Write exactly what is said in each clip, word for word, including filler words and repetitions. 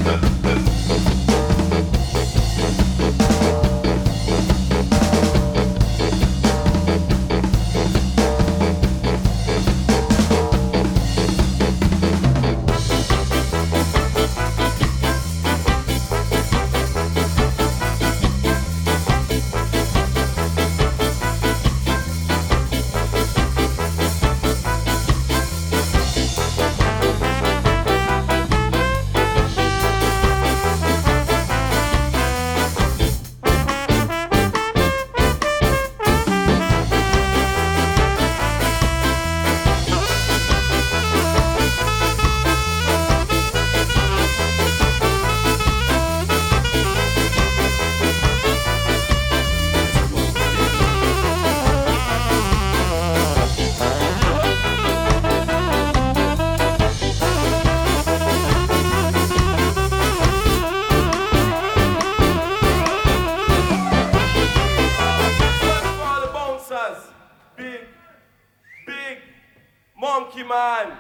Monkey Man.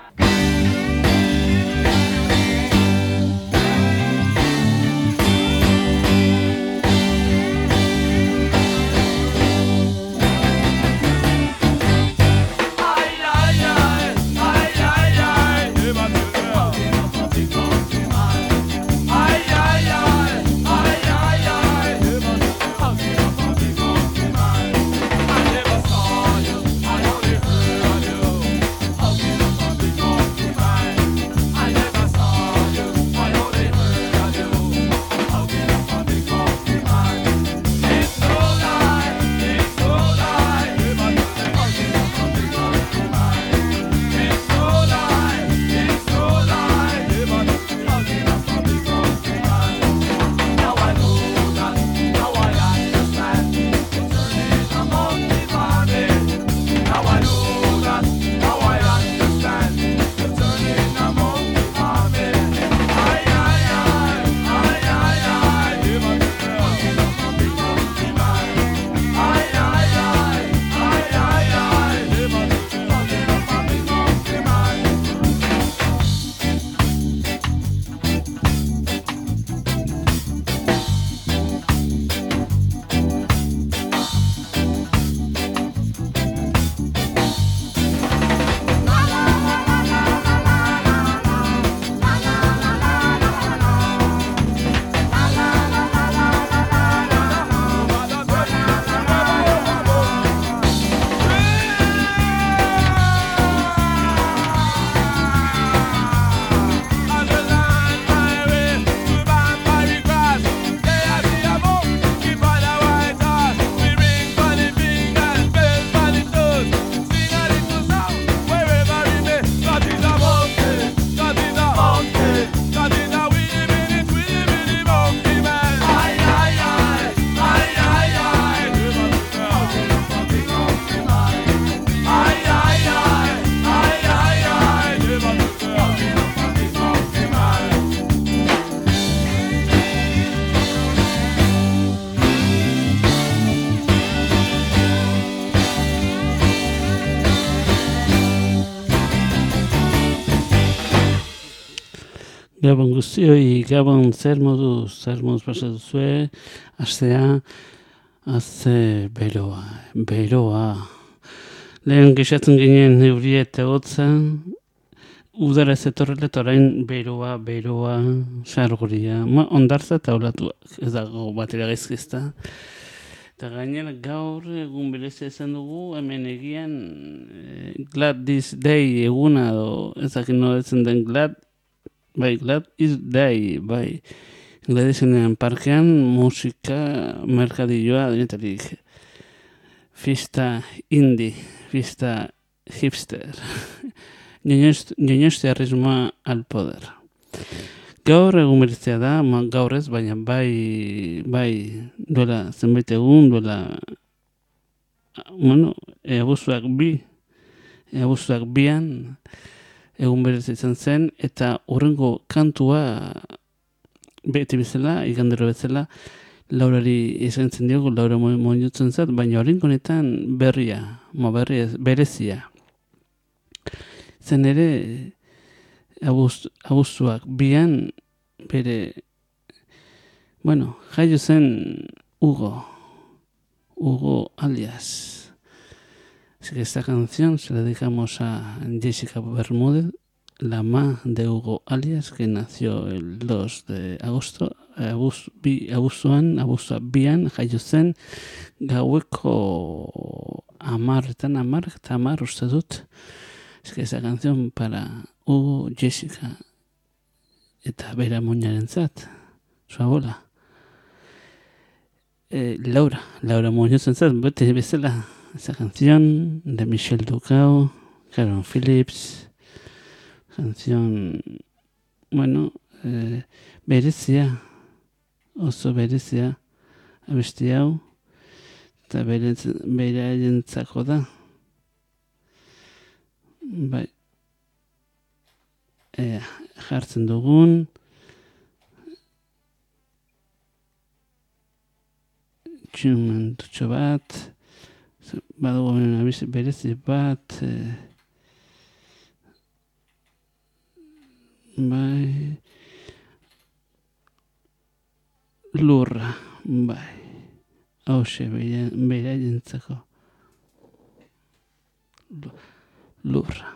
Gabon guztioi, gabon zer moduz, zer moduz pasatu zue, astea, azte beroa, beroa. Lehen gixatzen ginen euria eta hotza, udara ez etorrela eta orain beroa, beroa, sargoria, ondartza eta olatuak, ez dago batera gaizkizta. Eta gainera gaur egun berezia izan dugu, hemen egian eh, Glad This Day eguna, do, ezak inodetzen den Glad, bai, Glad Is Day, bai. Gladizenean parkean, musika, merkadilloa, denetarik. Fista indie, fista hipster. Ñoñostearrismoa al poder. Gaur egun berezia da, ma, gaur ez, baina bai, bai, duela zenbait egun, duela, bueno, abuztuak bi, abuztuak bian, egun berezia izan zen, eta horrengo kantua beti bezala, igandero bezala, Laurari eskaintzen diogu, Laura moinutzen zat, baina horrengo honetan berria, mo berria, berezia. Zen ere, abuztuak bian, bere, bueno, jaio zen Hugo, Hugo alias. Así que esta canción se la dedicamos a Jessica Bermúdez, la ma de Hugo alias, que nació el dos de agosto, abuz, bi, abuztuan, abuztua bian, jaio zen, gaueko amar, tan amar, eta amar uste dut. Así que esta canción para Hugo, Jessica, eta bera muñaren zat, su abuela. Eh, Laura, Laura Muñoz en zat, bete bezala, esa canción de Michelle Ducao, Caron Phillips, canción, bueno, eh, berezia, oso berezia, abesti hau, eta beraientzako da. Bai, e, jartzen dugun, txumentutxo bat, badugu berezi bat, e, bai, lurra, bai, hause beraientzako, lurra.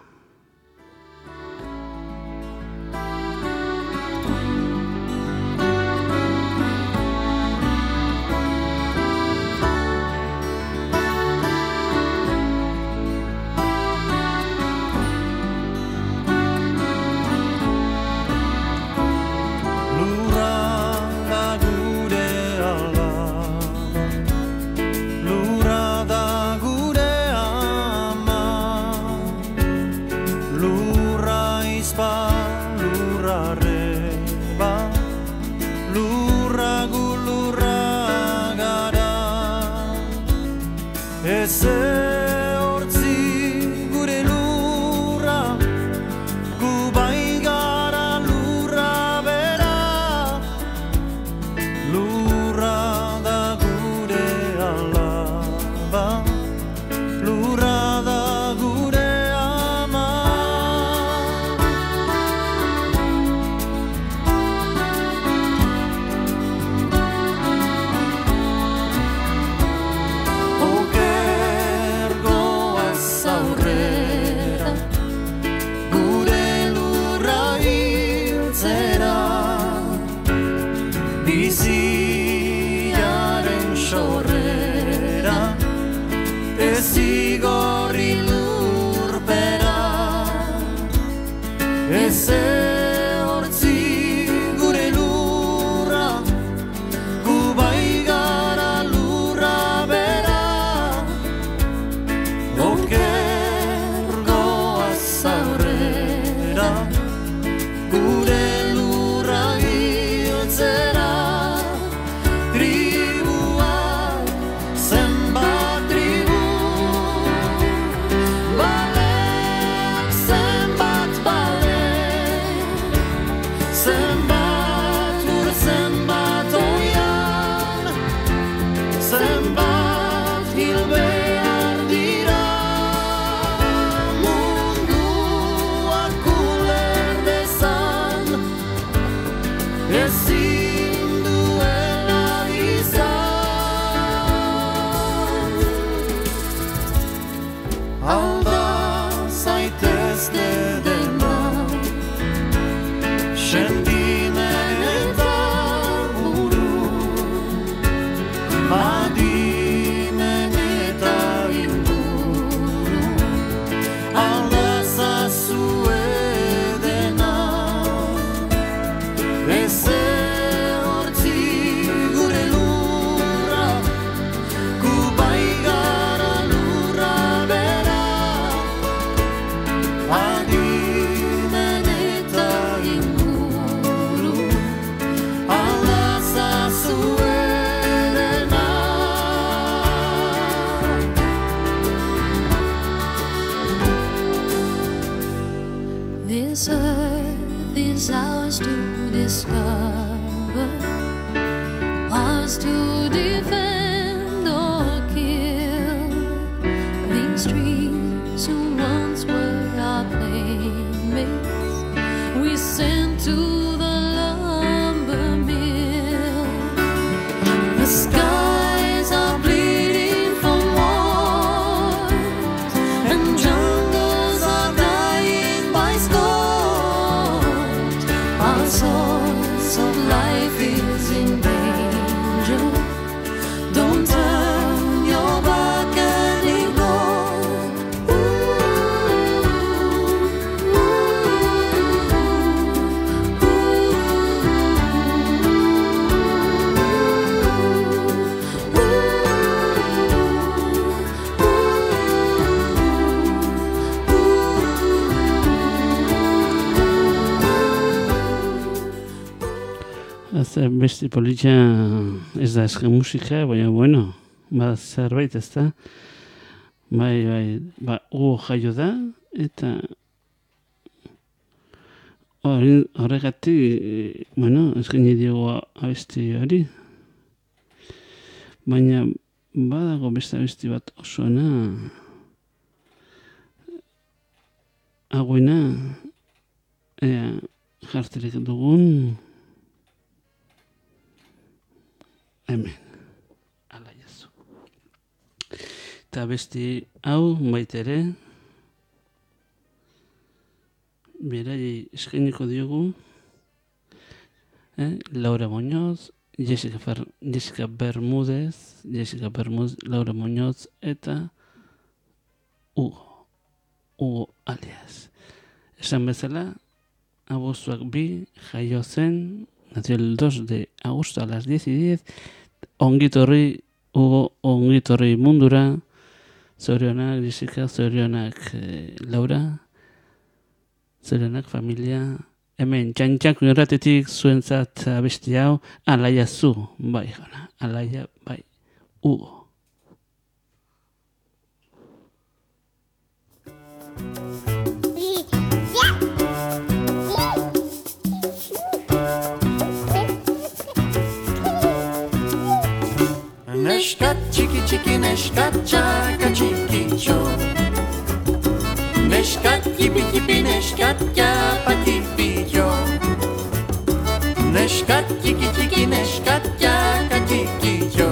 We sent to the Lord. Our source of life is in danger. Don't turn your back anymore. Ez beste politia ez da eske musika, baina bueno, ba zerbait ez da. Bai, bai, ba, Hugo jaio da, eta hori- horregatik, bueno, eskaini diogu abesti hori. Baina badago beste abesti bat oso ona, hauena, ea, jarterik dugun, hemen, ala jazu. Eta besti hau baita ere, berari eskainiko diogu, eh? Laura Muñoz, Jessica, Fer, Jessica Bermúdez, Jessica Bermúdez, Laura Muñoz eta Hugo, Hugo alias. Esan bezala, abuztuak bi jaio zen, nació el dos de agosto a las diez y diez, ongitorri, Hugo, ongitorri mundura, zorionak Jessica, zorionak eh, Laura, zorionak familia, hemen txantxak irratetik zuentzat abesti hau, alaia zu, bai jona, alaia, bai, Hugo. Neska txiki txiki neska txaka txikitxo, neska tipi tipi neska txapa tipillo, neska txiki txiki neska txaka txikitxo,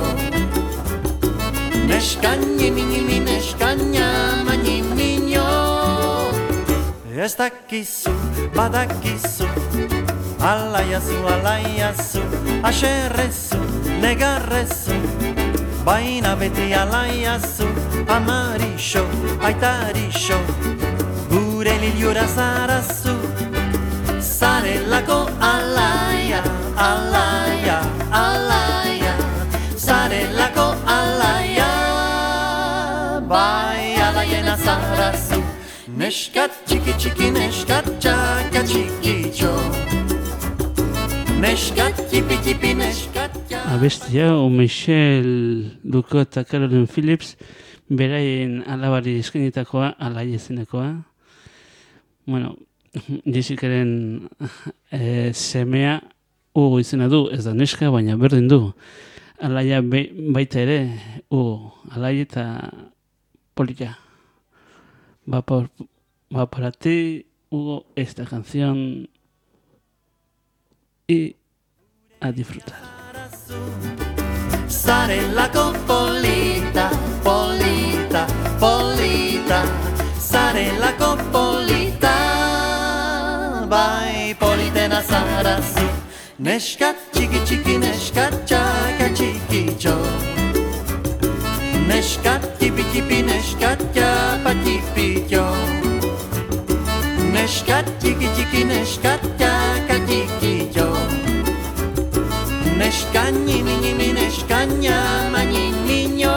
neska nimi nimi neska nyama nimiño. Ez dakizu, badakizu, alaiazu, alaiazu, aserrezu, negarrezu, baina beti alaiazu, amarixo, aitarixo, gure liliura zarazu, zarelako alaia, alaia, alaia, zarelako alaia, bai alaiena zarazu, neskat txiki txiki neskat txaka txikitxo, neskat tipi tipi neskat txaka. Abesti hau Michelle Luko eta Carolyn Phillips beraien alabari eskainitakoa, alaia izenekoa. Bueno, Jessicaren e, semea Hugo izena du, ez da neska, baina berdin du. Alaia be, baita ere, Hugo, alaia eta polika. Va, por, va para ti, Hugo, esta canción y a disfrutar. Zarelako polita, polita, polita, zarelako polita, bai politena zarazu, neskat txiki txiki neskat txaka txikitxo, neskat tipi tipi neskat txapa tipillo, neskat txiki txiki neskat txaka txikitxo, neska nimi nimi neska nyama nimiño.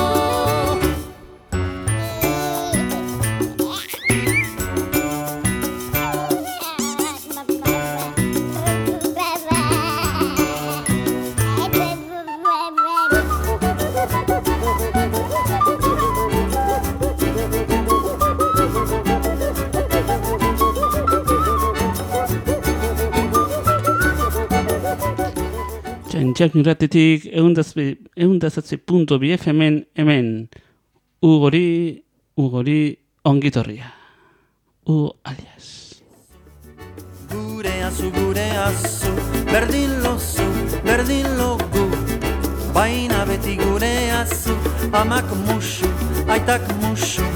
Txantxak irratetik eundazatze punto bi F hemen, hemen, Hugori, Hugori ongitorria. Hugo alias. Gure azu, gure azu, berdin lozu, berdin logu, baina beti gure azu, amak musu, aitak musu,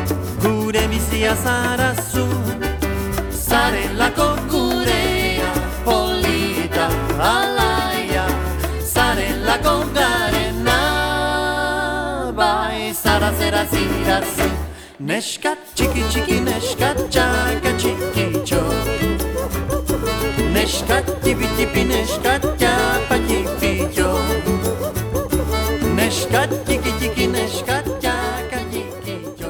gure bizia zarazu, zarelako gurea, zirazu. Neskat txiki txiki, neskat txaka txikitxo. Neskat tipi tipi, neskat txapa tipitxo. Neskat txiki txiki, neskat txaka txikitxo.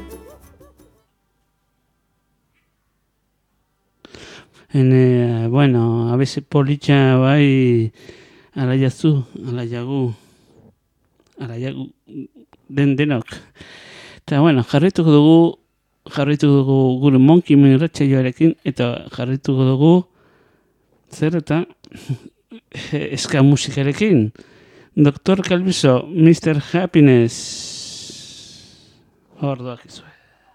Ene, bueno, abese politxa bai ala jazu, ala jagu, ala jagu, den denok. Eta, bueno, jarrituko dugu, jarrituko dugu gure Monkey Man irratsaioarekin, eta jarrituko dugu, zer eta, eska musikarekin. doktor Calviso, mister Happiness. Orduak izue.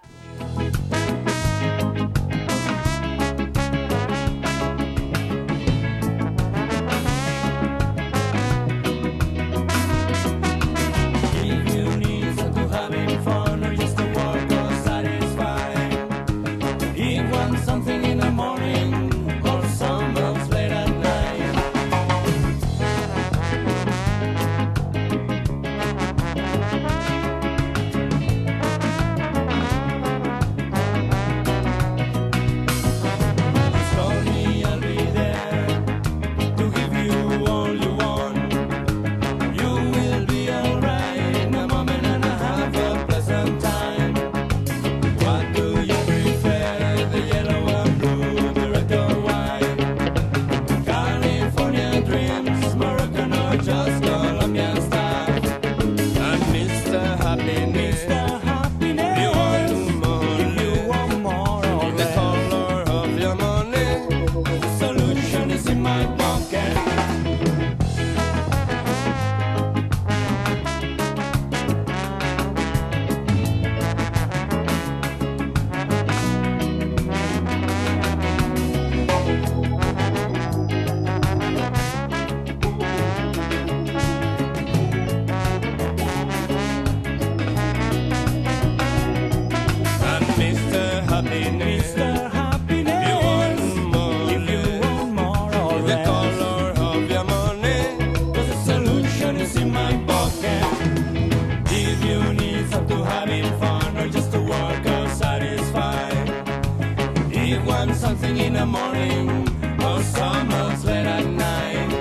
Something in the morning or someone's late at night.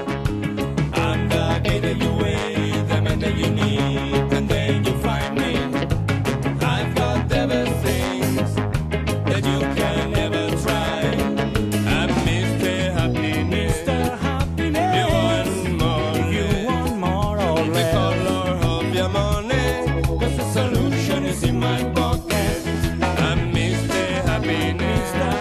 I'm the guy that you wait, the man that you need, and then you find me. I've got everything that you can ever try. I'm Mister Happiness. Mister Happiness. You want more? You want more or less? The color of your money. 'Cause the solution is in my pocket. I'm Mister Happiness. Mister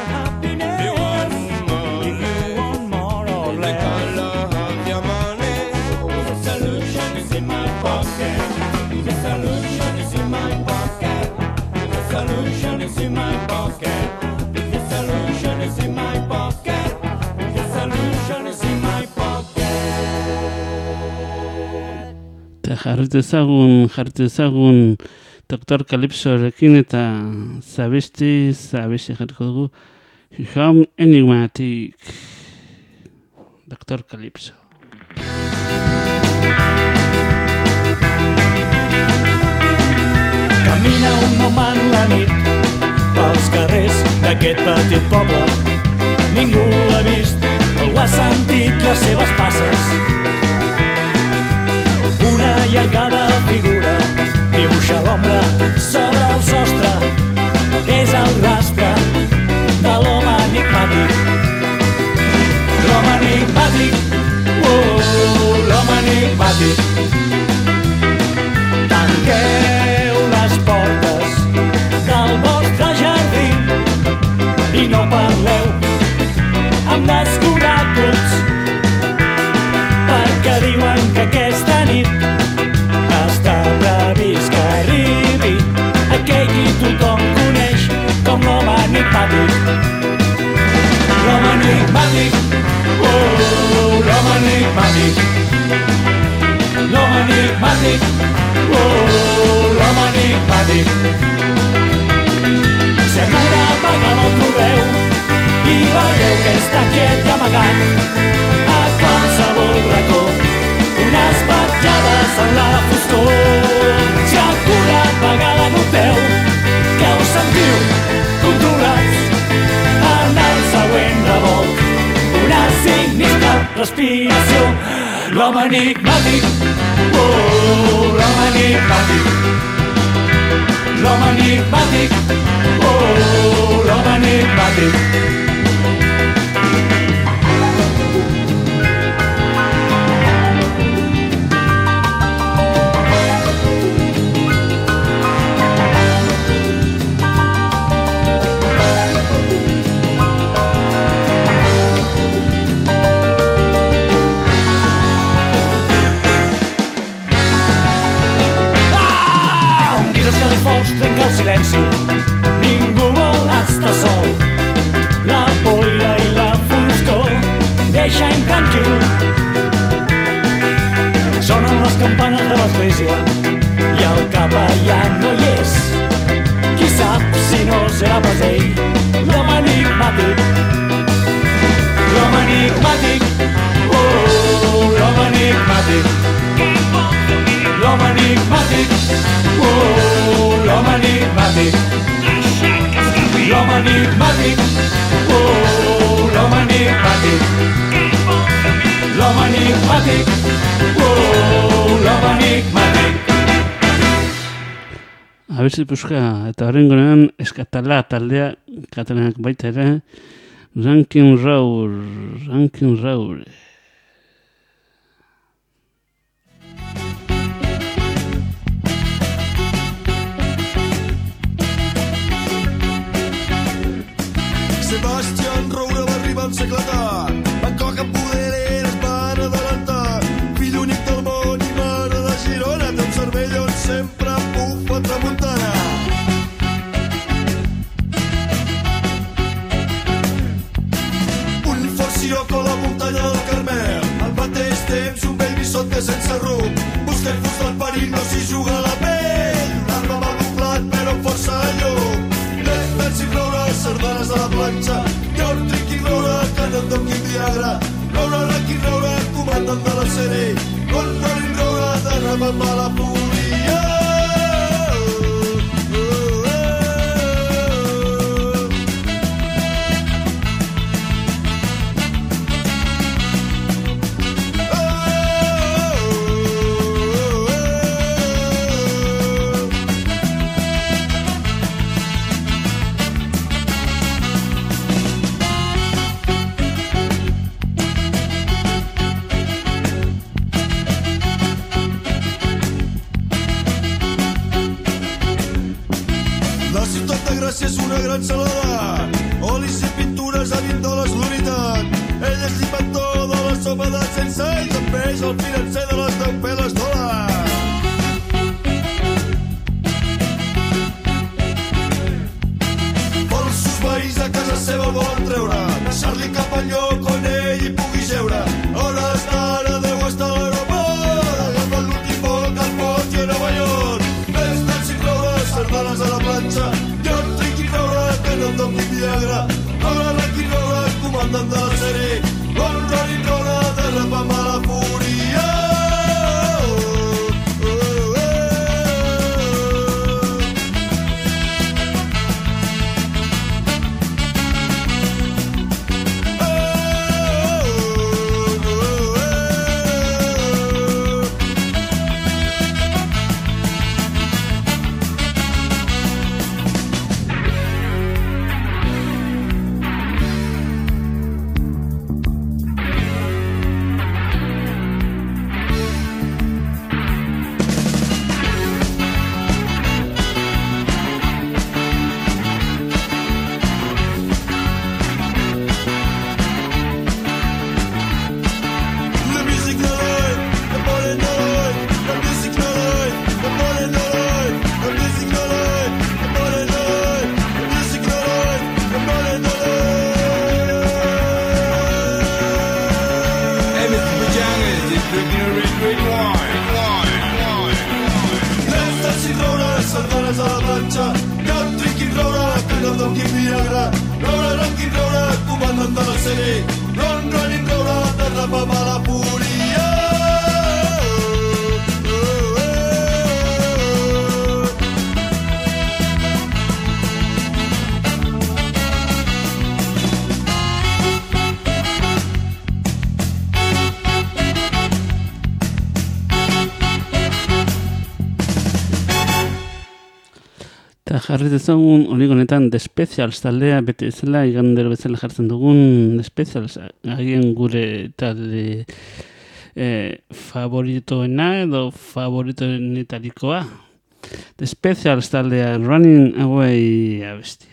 Jarritu ezagun, jarritu ezagun doktor Calipsorekin eta zabesti, zabesti jarriko dugu Home Enigmatic. doktor Calipso. Camina un home en la nit pels carrers d'aquest petit poble. Ningú l'ha vist, algú ha sentit les seves passes. Una allargada figura dibuixa l'ombra sobre el sostre. És el rastre de l'home enigmàtic. L'home enigmàtic, oh, l'home enigmàtic. Tanqueu les portes del vostre jardí i no parleu amb desconeguts, perquè diuen que aquesta nit està previst que arribi aquell qui tothom coneix com l'home enigmàtic. L'home enigmàtic, oh, l'home enigmàtic. L'home enigmàtic, oh, l'home enigmàtic. Si alguna vegada el trobeu i veieu que està quiet i amagat a qualsevol racó, unes petjades en la foscor. Si alguna vegada respiració. L'home enigmàtic, oh, l'home enigmàtic. L'home enigmàtic, oh, l'home enigmàtic. Trenca el silenci, ningú vol estar sol. La boira i la foscor deixen tranquil. Sonen les campanes de l'església i el capellà no hi és. Qui sap si no serà pas ell, l'home enigmàtic. L'home enigmàtic, oh, l'home enigmàtic. L'home enigmàtic, oh, l'home enigmàtic. L'home enigmàtic, oh, l'home enigmàtic. L'home enigmàtic, oh, l'home enigmàtic. Abezi puska, eta horrengonean eskatala taldea, katalanak baita ere, Rankin Raur, Rankin Raur. Sebastián Roure va arribar al segle tard. Bangkok en poder es van adelantar. Fill únic del món i mare de Girona, té un cervell on sempre bufa tramuntana. Un forcioc a la muntanya del Carmel, al mateix temps un vell bisonte sense rumb. Busca el fus del perill, no s'hi juga la pell. L'arma va doblat però amb força llum. Pensi roure sardanes a la planxa, hi ha un triqui roure que no et doni Viagra. Roure, ranqui roure, comandant de la sèrie, con roure, roure, de remar a la polia. És una gran salada, olis i pintures a dins de l'esloritat. Ell és l'inventor de la sopa de sense i també és el financer de les deu peles dòlars. Falsos veïns a casa seva el volen treure, deixar-li cap al lloc on ell hi pugui seure. A hores d'ara deu estar a l'aeroport, agafant l'últim vol que el porti a Nova York. Més tant si cloure sardanes a la planxa, que no em doni Viagra. Roure, ranqui roure, comandant de la sèrie, bon Ronnie roure, de rapam a la fúria. Eta jarri dezagun oligonetan The Specials taldea bete bezala, igandero bezala jartzen dugun The Specials, agien gure talde eh, favoritoena edo favoritoenetarikoa. The Specials taldea Running Away abestia.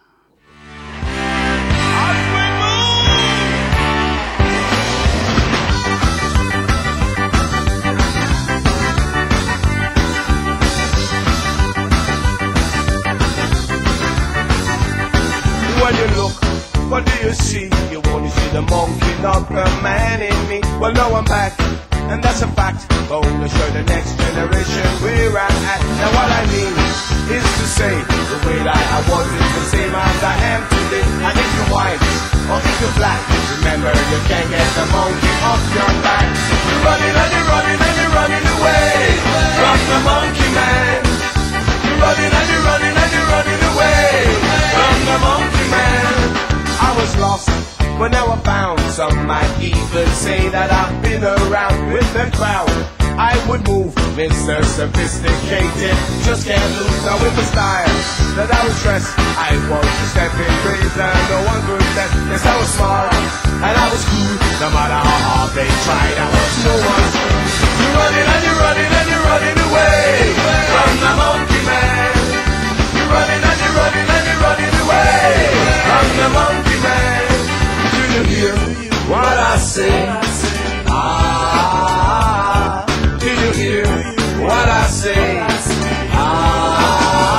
When you look, what do you see? You only see the monkey, not the man in me. Well, now I'm back, and that's a fact. Gonna show the next generation where I'm at. Now what I mean is to say, the way that I was is the same as I am today. And if you're white, or if you're black, remember you can't get the monkey off your back. You're running and you're running and you're running away from the monkey man. You're running and you're running and you're running away from the monkey man. I was lost, but now I found. Some might even say that I've been around with the crowd. I would move, Mister Sophisticated, just can't lose now with the style that I was dressed. I was to step in praise and no one could test. Yes, I was smart and I was cool. No matter how hard they tried, I was no one's fool. You're running and you're running and you're running away from the monkey man. You're running and you're running and you're running away from the monkey man. Do you hear what I say? Ah, do you hear what I say? Ah.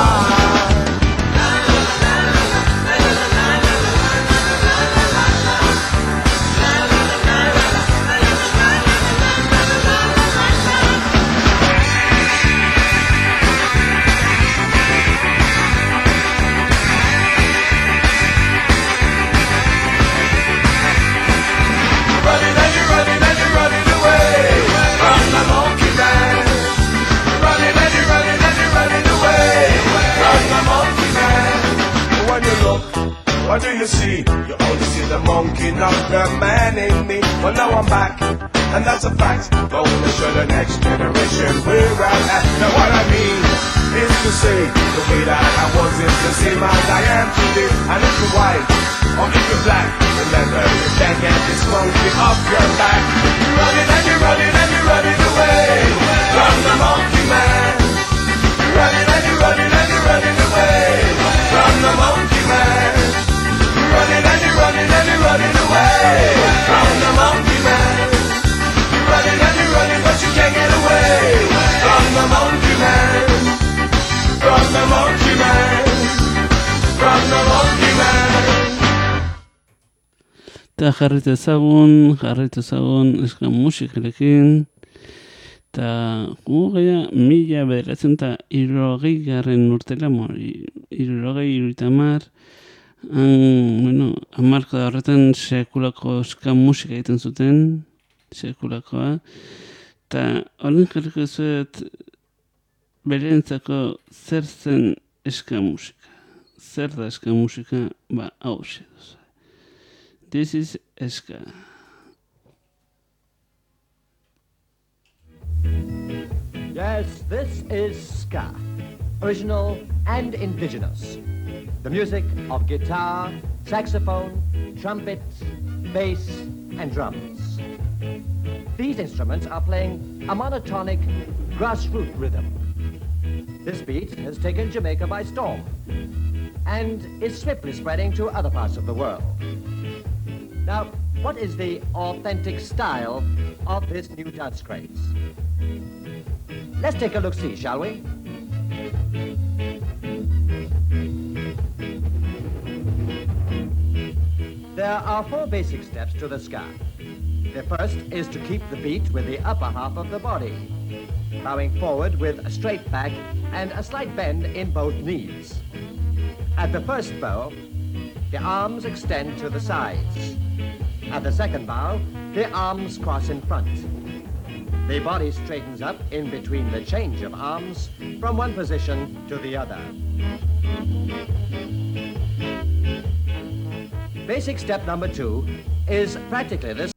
Running and you're running and you're running away from the monkey man. Running and you're running and you're running away from the monkey man. When you look, what do you see? You only see the monkey, not the man in me. Well, now I'm back, and that's a fact. Gonna show the next generation where I'm at. Now what I mean is to say, the way that I was is the same as I am today. And if you're white, or if you're black, remember you can't get this monkey off your back. You're running and you're running and you're running away from the monkey man. You're running and you're running and you're running away from the monkey man. You're running and you're running and you're running away from the monkey man. You're running and you're running but you can't get away from the monkey man. From the monkey man. From the monkey man. Eta jarritu ezagun, jarritu ezagun eskan musikarekin. Eta gugea mila bederatzen eta irurogei garren urtela, irurogei iruitamar, bueno, amarko da horretan sekulako eskan musika egiten zuten, sekulakoa. Eta horren jarriko zuet berentzako zer zen eskan musika. Zer da eskan musika, ba, hau duzu. This is ska. Yes, this is ska, original and indigenous. The music of guitar, saxophone, trumpet, bass, and drums. These instruments are playing a monotonic, grassroots rhythm. This beat has taken Jamaica by storm and is swiftly spreading to other parts of the world. Now, what is the authentic style of this new dance craze? Let's take a look-see, shall we? There are four basic steps to the ska. The first is to keep the beat with the upper half of the body, bowing forward with a straight back and a slight bend in both knees. At the first bow, the arms extend to the sides. At the second bow, the arms cross in front. The body straightens up in between the change of arms from one position to the other. Basic step number two is practically this.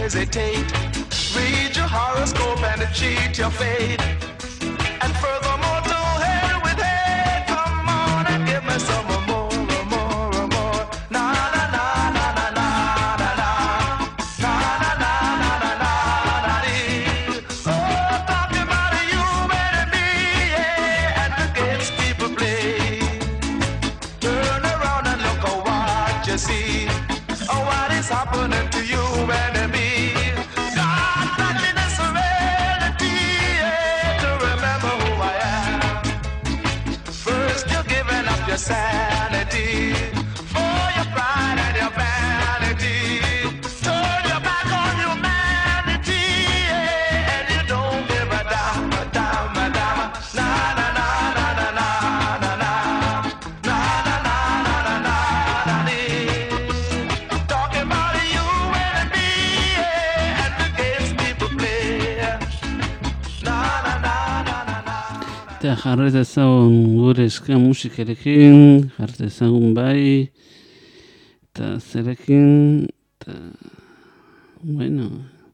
hesitate. Read your horoscope and cheat your fate. And furthermore, don't hate with hate. Come on and give me some more, more, more, more. Na na na na na na na na. Na na na na na na na dee. Oh, talking about you and me, yeah, and the games people play. Turn around and look at what you see. Oh, what is happening to you and me? God, nothing is serenity, yeah, to remember who I am. First you're giving up your sanity for your pride and your vanity. Turn your back on humanity, yeah, and you don't give a damn, a damn, a damn. Na na na na na na na na. Na na na na na na na dee. Talking about you and me, yeah, and the games people play. Na na na na na na. Eta jarret ezagun gure eska musikarekin, jarret ezagun bai, eta zerekin, eta, bueno,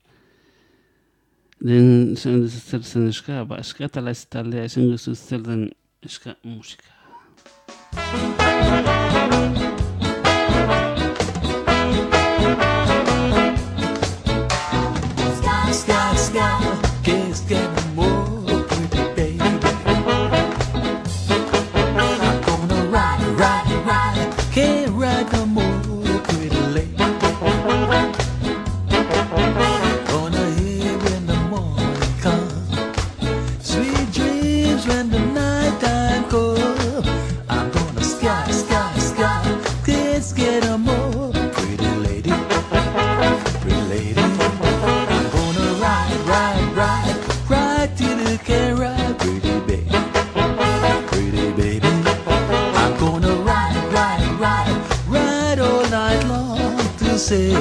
den zen zer zen eska, ba, eska tala ez taldea esan guzu zer den eska musika. Sky, sky, qu'est-ce qu'elle more pretty baby. I'm gonna ride, ride, ride, can't ride no more pretty lady. Gonna hear when the morning come, sweet dreams when the night time comes. I'm gonna sky, sky, sky, can't get no more pretty lady, pretty lady. I'm gonna ride, ride, ride, ride till you can't ride, pretty baby, pretty baby. I'm gonna ride, ride, ride, ride all night long to say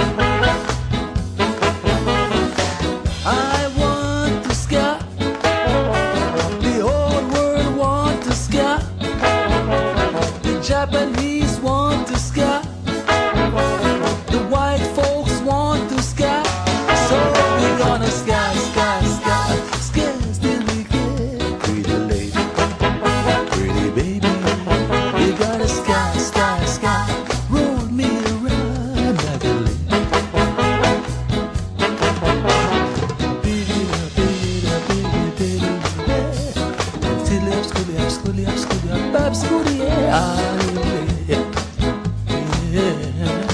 I want to sky. The whole world want to sky. The Japanese want to sky. The white folks want to sky. So we're gonna sky, sky, sky, sky till we get pretty lady, pretty baby. We gotta sky, sky, sky, roll me around like a lady. Beat it up, beat it up, beat it, beat it, yeah. Till up, schoolie up, schoolie up, schoolie up, up, schoolie, yeah. Yeah.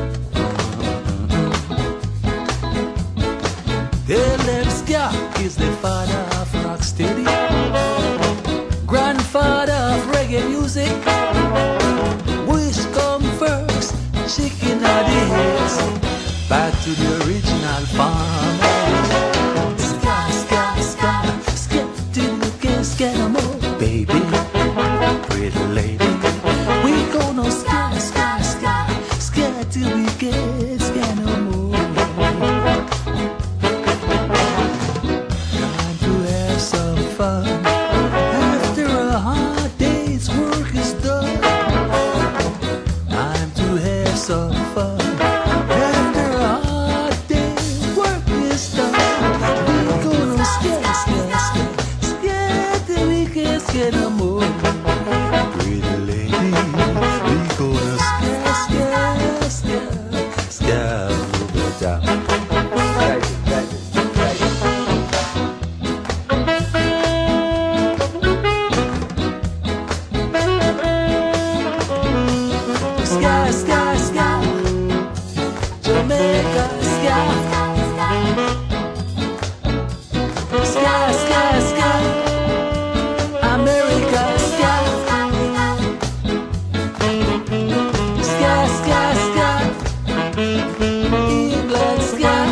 L F Scott is the father of rocksteady, grandfather of reggae music. Which come first, chicken or the eggs? Back to the original farm. Sky, sky, sky, skip till you can't get no more, baby, pretty lady. We gonna sky, sky, sky, sky till we can't get no more. Time to have some fun after a hard day's work is done. Time to have some fun after a hard day's work is done. We gonna scare, scare, scare, scare till we can't scare no more. Pretty lady, we gonna scare, scare, scare, scare over down. Sky, sky, sky, Jamaica, sky, sky, sky, sky, America, sky, sky, sky, sky, England, sky.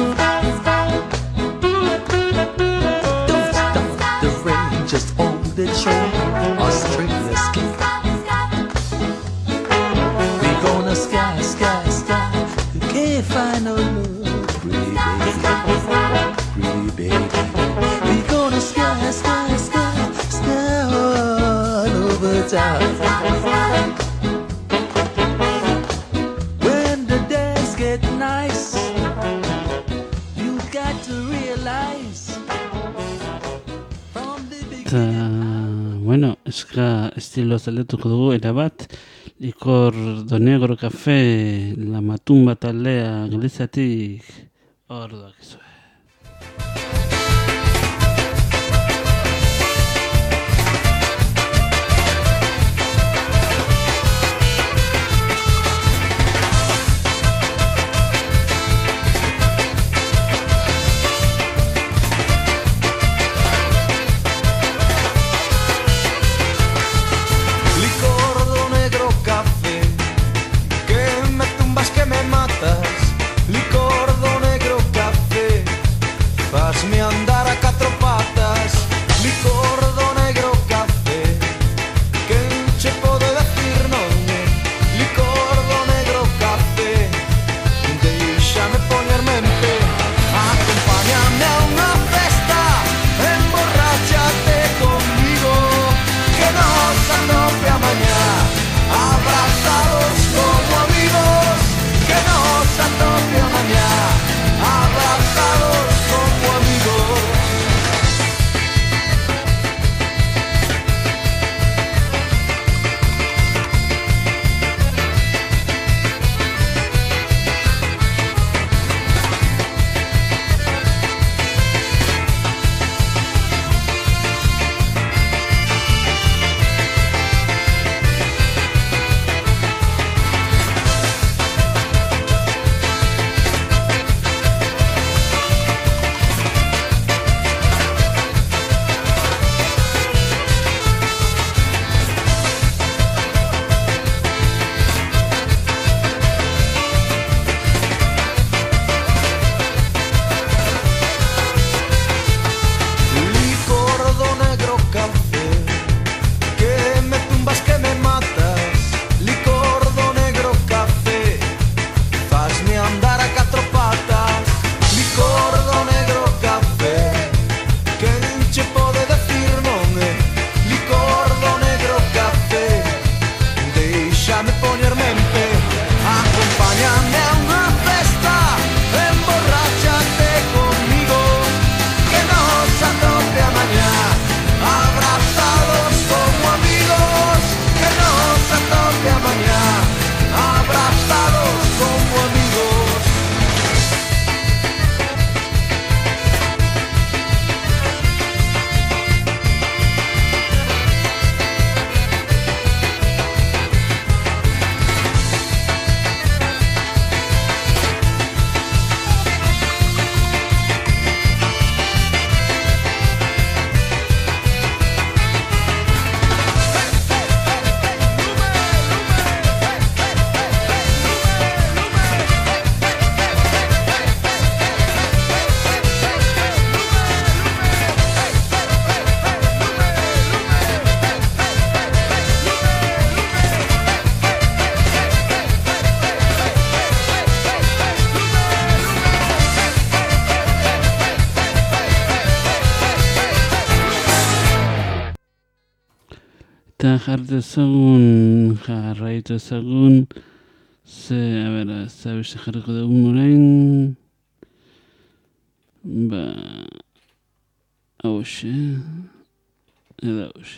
Don't stop the rain, just hold the train, Australia, sky. We gonna sky, sky, sky. You can't find no love, pretty baby, pretty baby. We gonna sky, sky, sky, sky all over town. When the days get nice, ska estilo zaletuko dugu erabat, Licor do Negro Cafe, La Matumba taldea Galiziatik, hor dakizue. Fasmi andare a quattro patas, licor do negro café, que non ci può decir nome, licor do negro café, déjame ponerme en pie, acompáñame a una festa, emborráchate conmigo, que nos anoche a mañana, abrazados como amigos, que nos anoche a mañana, abrazados como amigos. Eta jarri ezagun, jarraitu ezagun, ze, a ber, ez da beste jarriko dugun orain, ba, hauxe, edo hauxe.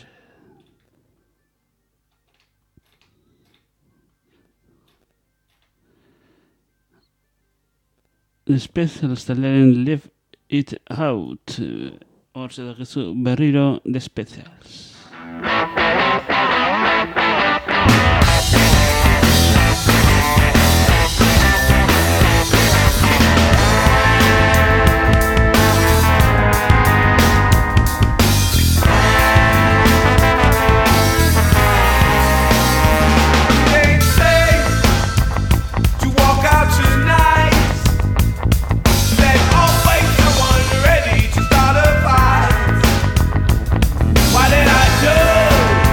The Specials taldearen Live It Out, hor zedakizu berriro The Specials. What did I do?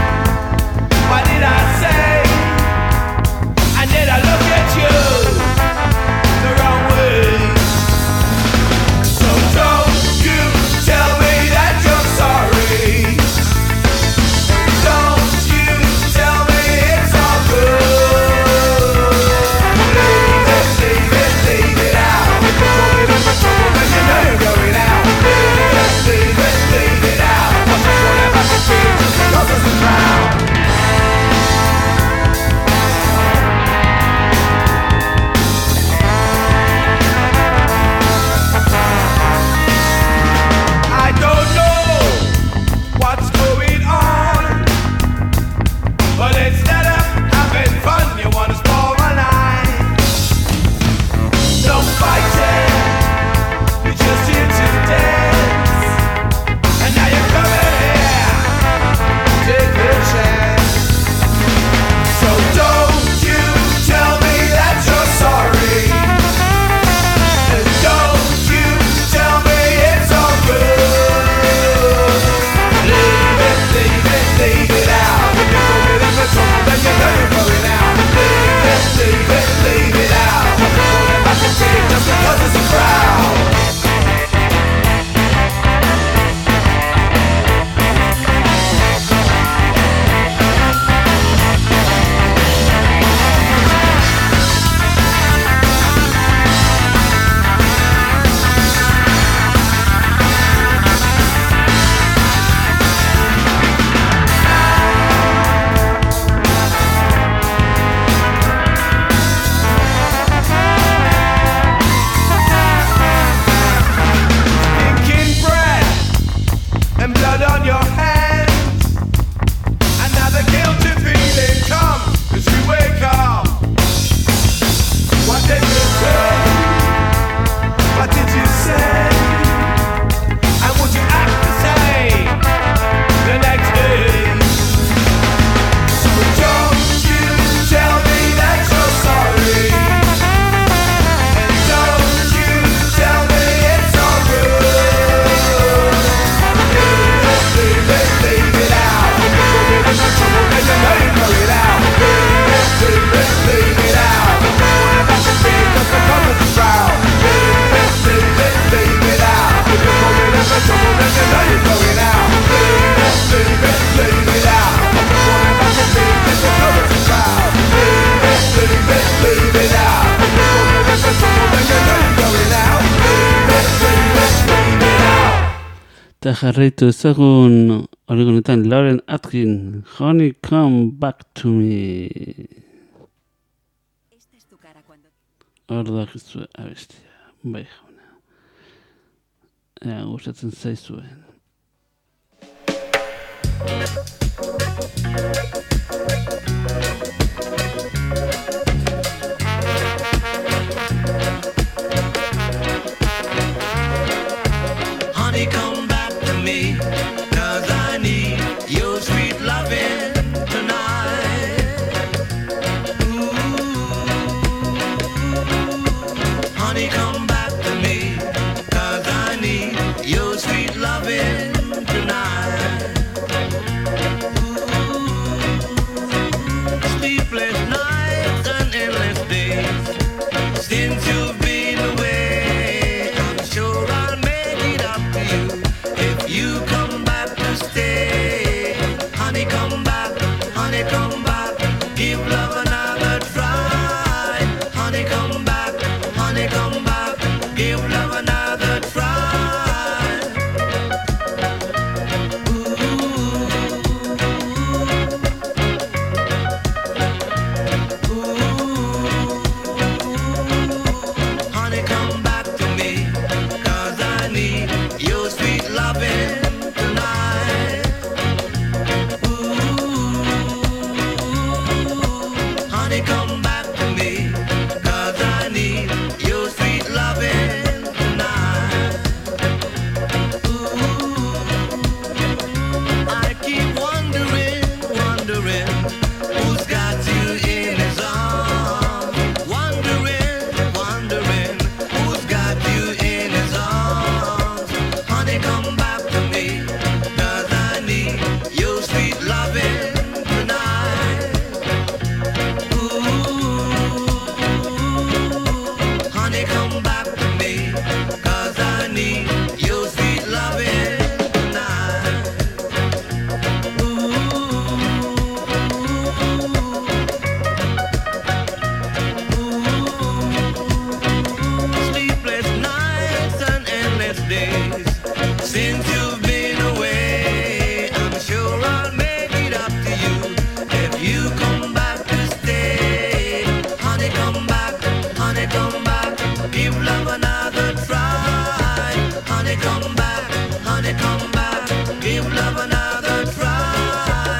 Eta jarraitu ezagun hori honetan Lauren Atkin, Honey Come Back to Me. Hor da gizue abestia, bai jauna. Ea, gustatzen zaizuen. Honey, come back to me, 'cause I need your sweet loving tonight. Ooh. Honey, come back to me, 'cause I need your sweet loving tonight. Ooh. Sleepless nights and endless days since you've been away. I'm sure I'll make it up to you if you come back to stay. Honey, come back, honey, come back, give love another try. Honey, come back, honey, come back, give love another try. Ooh. Ooh. Honey, come back to me, 'cause I need your sweet loving tonight. Ooh. Honey, come back to me, 'cause I need your sweet loving tonight. Ooh. I keep wondering, wondering who's got you in his arms. Wondering, wondering who's got you in his arms. Honey, come back to me, 'cause I need your sweet loving tonight. Ooh. Honey, come back to me, 'cause I need your sweet loving tonight. Sleepless nights and endless days since you've been away. I'm sure I'll make it up to you if you come back to stay. Honey, come back, honey, come back, give love another try. Honey, come back, honey, come back, give love another try.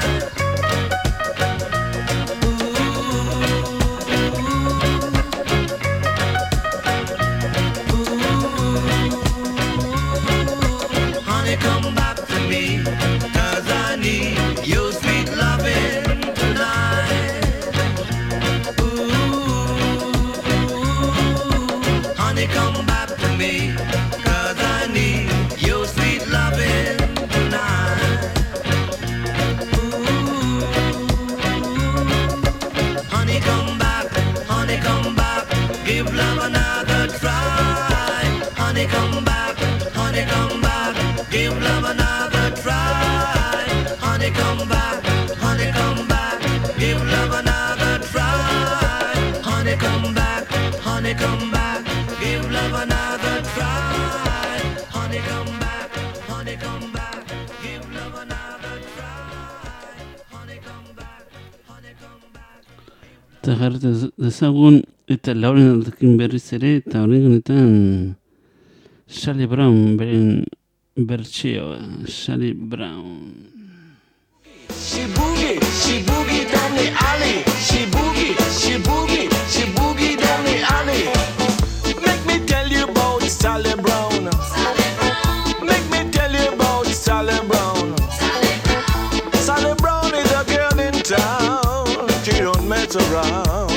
Honey, come back to me, 'cause I need your sweet loving tonight. Ooh. Honey, come back to me, 'cause I need your sweet loving tonight. Ooh. Honey, come back, honey, come back, give love another try. Honey, come back, honey, come back, give love another try. Honey, come back, honey, come back, give love another try. Honey, come back, honey, come back, give love another try. Honey, come back, honey, come back, give love another try. Honey, come back, honey, come back. Eta jarraitu dezagun eta Lauren Atkin berriz ere, eta hori honetan Sally Brown beren bertsioa, Sally Brown. She boogie, she boogie down the alley. She boogie, she boogie, she boogie down the alley. Make me tell you about Sally Brown. Make me tell you about Sally Brown. Sally Brown is a girl in town. She don't mess around.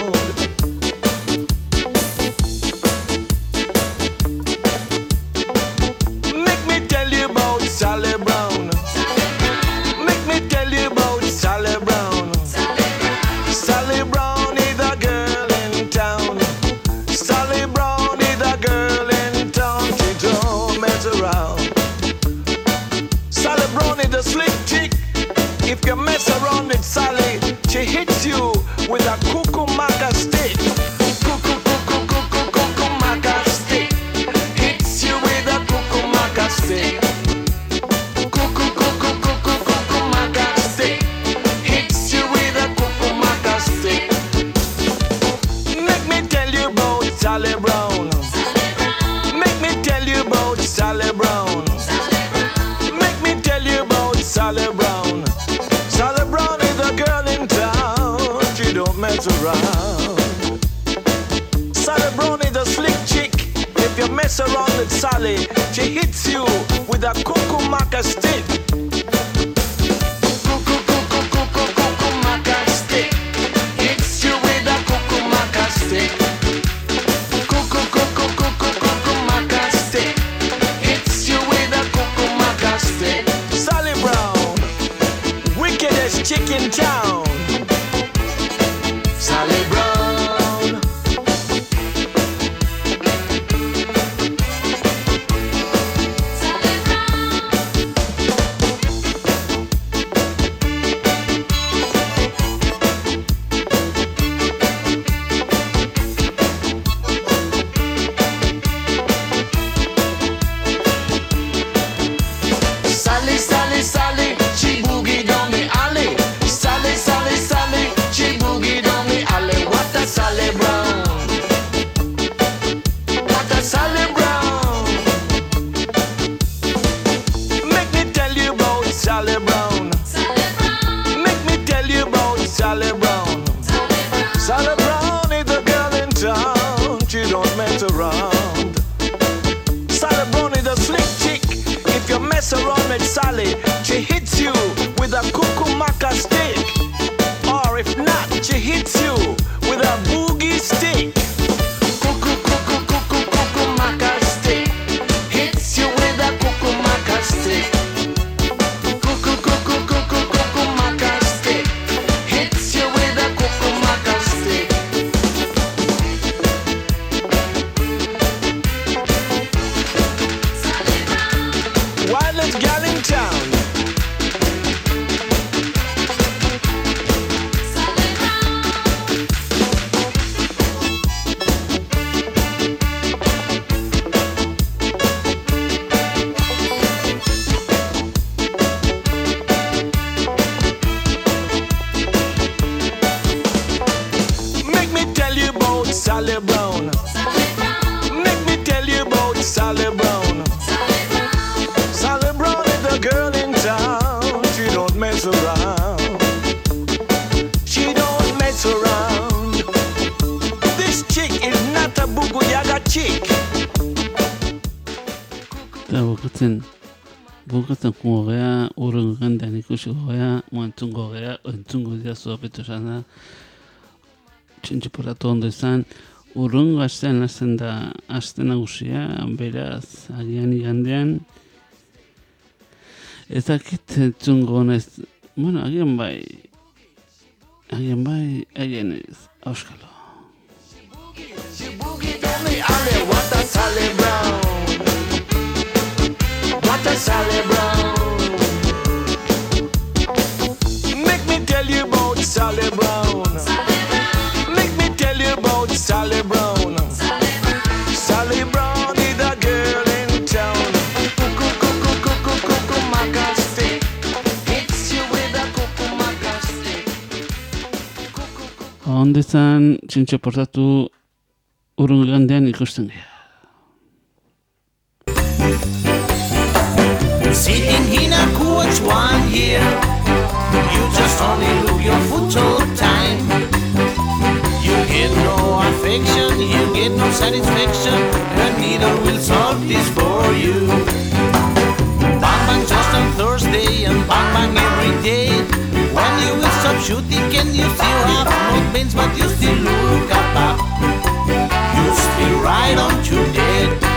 Make me tell you about Sally Brown. Make me tell you about Sally Brown. Sally Brown is a girl Sally. She hits you with a cuckoo-maca stick. Cuckoo-cuckoo-cuckoo-cuckoo-maca stick. Hits you with a cuckoo-maca stick. Cuckoo-cuckoo-cuckoo-cuckoo-maca stick. Hits you with a cuckoo-maca stick. Sally Brown, wickedest chick in town. Sally Brown. Sally, Sally, Sally, she boogie down the alley. Sally, Sally, Sally, she boogie down the alley. What a Sally Brown. What a Sally Brown. Make me tell you about Sally Brown. Make me tell you about Sally Brown. Sally Brown is a girl in town. She don't mess around. Sally Brown is a slick chick. If you mess around with Sally, she hits you with a cuckoo-maca stick. Or if not, she hits you with a boogie stick. Cuckoo-cuckoo-cuckoo-cuckoo-maca stick. Hits you with a cuckoo-maca stick. Cuckoo-cuckoo-cuckoo-cuckoo-maca stick. Hits you with a cuckoo-maca stick. Wildest gal in town. Make me tell you about Sally Brown. Make me tell you about Sally Brown. Sally Brown is a girl in town. She don't mess around. She don't mess around. This chick is not a bugu-yaga chick. eta bukatzen bukatzen gorea urren gandean ikusi gorea moantun gorea entzungo dira zuapetu esan da txintxipuratu ondo izan urrungo astean hasten da aste nagusia beraz agian igandean ez dakit entzungo naiz bueno agian bai agian bai agian ez auskalo. She boogie down the alley. What a Sally Brown. What a Sally Brown. Make me tell you about Sally Brown. Make me tell you about Sally Brown. Sally Brown is a girl in town. Cuckoo-cuckoo-cuckoo-cuckoo-maca stick. Hits you with a cuckoo-maca stick. Ondo izan txintxipuratu urrungo gandean ikusten gara. Sitting in a coach one year, you just only look your foot all time. You get no affection, you get no satisfaction, and neither will solve this for you. Bang bang just on Thursday and bang bang every day. When you will stop shooting, can you still have no pains, but you still look up up. You still ride on to dead.